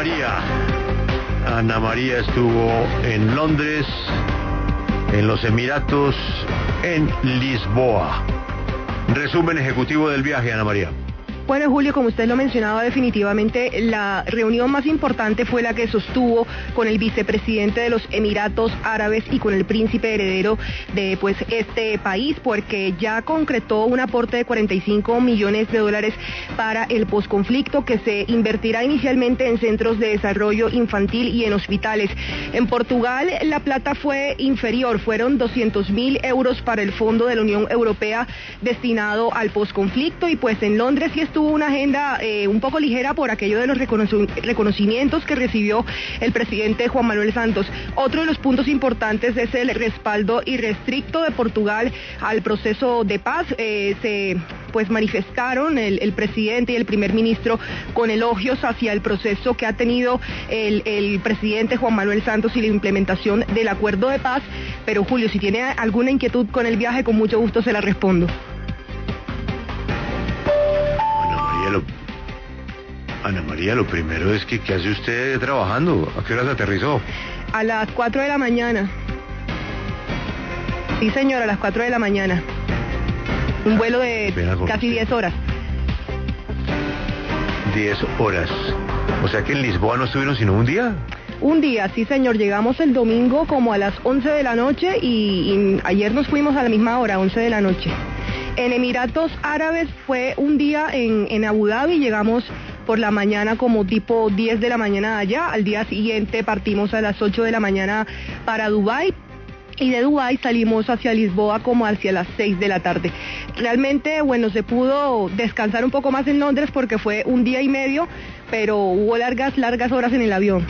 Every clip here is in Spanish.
María. Ana María estuvo en Londres, en los Emiratos, en Lisboa. Resumen ejecutivo del viaje, Ana María. Bueno, Julio, como usted lo mencionaba, definitivamente la reunión más importante fue la que sostuvo con el vicepresidente de los Emiratos Árabes y con el príncipe heredero de este país, porque ya concretó un aporte de $45 millones para el posconflicto, que se invertirá inicialmente en centros de desarrollo infantil y en hospitales. En Portugal la plata fue inferior, fueron 200.000 euros para el Fondo de la Unión Europea destinado al posconflicto, y pues en Londres sí tuvo una agenda un poco ligera por aquello de los reconocimientos que recibió el presidente Juan Manuel Santos. Otro de los puntos importantes es el respaldo irrestricto de Portugal al proceso de paz. Se manifestaron el presidente y el primer ministro con elogios hacia el proceso que ha tenido el presidente Juan Manuel Santos y la implementación del acuerdo de paz. Pero Julio, si tiene alguna inquietud con el viaje, con mucho gusto se la respondo. Ana María, lo primero es que ¿qué hace usted trabajando? ¿A qué hora se aterrizó? A las 4 de la mañana. Sí, señor, a las 4 de la mañana. Un vuelo de casi 10 horas. 10 horas. O sea que en Lisboa no estuvieron sino un día. Un día, sí, señor. Llegamos el domingo como a las 11 de la noche y ayer nos fuimos a la misma hora, 11 de la noche. En Emiratos Árabes fue un día en Abu Dhabi, llegamos por la mañana como tipo 10 de la mañana allá. Al día siguiente partimos a las 8 de la mañana para Dubái, y de Dubái salimos hacia Lisboa como hacia las 6 de la tarde. Realmente, bueno, se pudo descansar un poco más en Londres porque fue un día y medio, pero hubo largas horas en el avión.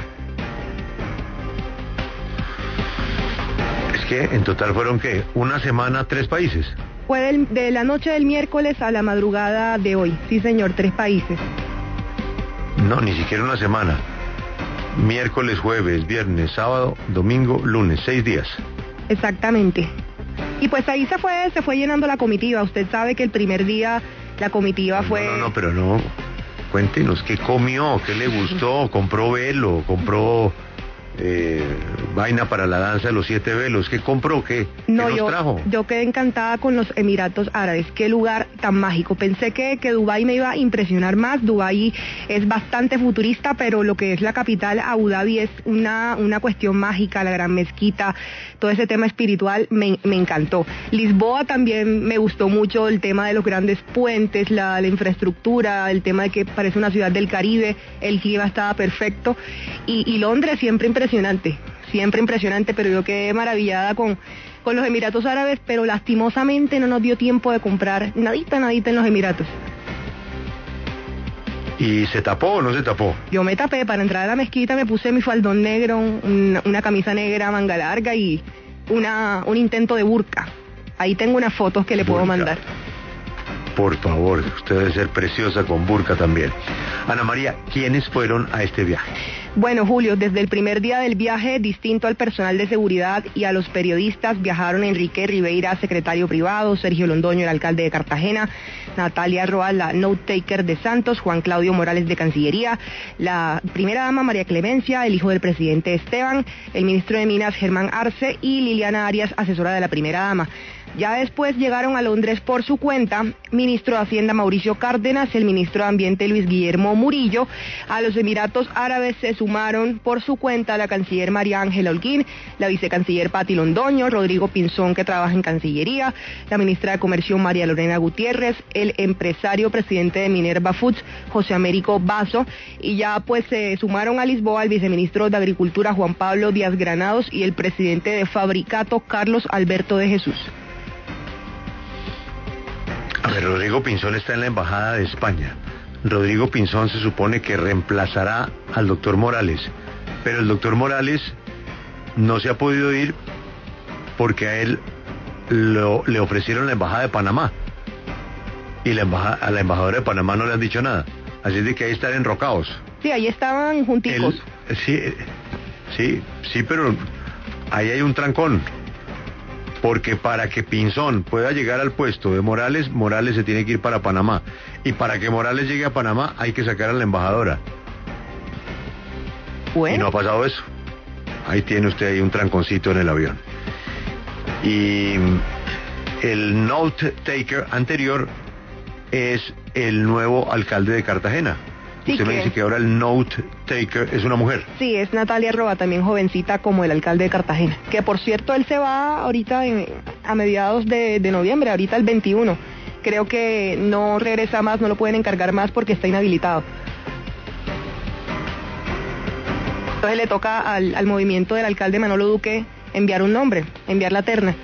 Es que en total fueron, ¿qué? ¿Una semana, 3 países? Fue de la noche del miércoles a la madrugada de hoy. Sí, señor, 3 países. No, ni siquiera una semana. Miércoles, jueves, viernes, sábado, domingo, lunes, 6 días. Exactamente. Y pues ahí se fue llenando la comitiva. Usted sabe que el primer día la comitiva fue... Pero no. Cuéntenos, ¿qué comió? ¿Qué le gustó? ¿Compró velo? ¿Compró vaina para la danza de los 7 velos? ¿Qué compró? ¿Qué nos trajo? Yo quedé encantada con los Emiratos Árabes. Qué lugar tan mágico. Pensé que Dubái me iba a impresionar más. Dubái es bastante futurista, pero lo que es la capital, Abu Dhabi, es una cuestión mágica. La gran mezquita, todo ese tema espiritual me encantó. Lisboa también me gustó mucho, el tema de los grandes puentes, la infraestructura, el tema de que parece una ciudad del Caribe, el clima estaba perfecto, y Londres siempre impresionante, pero yo quedé maravillada con los Emiratos Árabes, pero lastimosamente no nos dio tiempo de comprar nadita en los Emiratos. ¿Y se tapó o no se tapó? Yo me tapé. Para entrar a la mezquita me puse mi faldón negro, una camisa negra, manga larga y un intento de burka. Ahí tengo unas fotos que le puedo mandar. Por favor, usted debe ser preciosa con burka también. Ana María, ¿quiénes fueron a este viaje? Bueno, Julio, desde el primer día del viaje, distinto al personal de seguridad y a los periodistas, viajaron Enrique Ribeira, secretario privado, Sergio Londoño, el alcalde de Cartagena, Natalia Roa, la note-taker de Santos, Juan Claudio Morales de Cancillería, la primera dama María Clemencia, el hijo del presidente Esteban, el ministro de Minas Germán Arce y Liliana Arias, asesora de la primera dama. Ya después llegaron a Londres por su cuenta, ministro de Hacienda Mauricio Cárdenas, el ministro de Ambiente Luis Guillermo Murillo. A los Emiratos Árabes se sumaron por su cuenta la canciller María Ángela Holguín, la vicecanciller Patti Londoño, Rodrigo Pinzón, que trabaja en Cancillería, la ministra de Comercio María Lorena Gutiérrez, el empresario presidente de Minerva Foods, José Américo Basso, y ya pues se sumaron a Lisboa el viceministro de Agricultura Juan Pablo Díaz Granados y el presidente de Fabricato Carlos Alberto de Jesús. A ver, Rodrigo Pinzón está en la Embajada de España. Rodrigo Pinzón se supone que reemplazará al doctor Morales, pero el doctor Morales no se ha podido ir porque a él le ofrecieron la Embajada de Panamá y a la embajadora de Panamá no le han dicho nada, así es de que ahí están enrocados. Sí, ahí estaban junticos. Sí, pero ahí hay un trancón. Porque para que Pinzón pueda llegar al puesto de Morales, Morales se tiene que ir para Panamá. Y para que Morales llegue a Panamá hay que sacar a la embajadora. Bueno. Y no ha pasado eso. Ahí tiene usted ahí un tranconcito en el avión. Y el note taker anterior es el nuevo alcalde de Cartagena. Sí, Usted me dice que ahora el note taker es una mujer. Sí, es Natalia Roa, también jovencita como el alcalde de Cartagena. Que por cierto, él se va ahorita a mediados de noviembre, ahorita el 21. Creo que no regresa más, no lo pueden encargar más porque está inhabilitado. Entonces le toca al movimiento del alcalde Manolo Duque enviar un nombre, enviar la terna.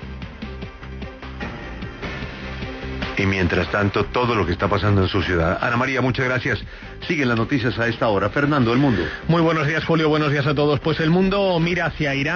Y mientras tanto, todo lo que está pasando en su ciudad. Ana María, muchas gracias. Siguen las noticias a esta hora. Fernando, El Mundo. Muy buenos días, Julio. Buenos días a todos. Pues el mundo mira hacia Irán.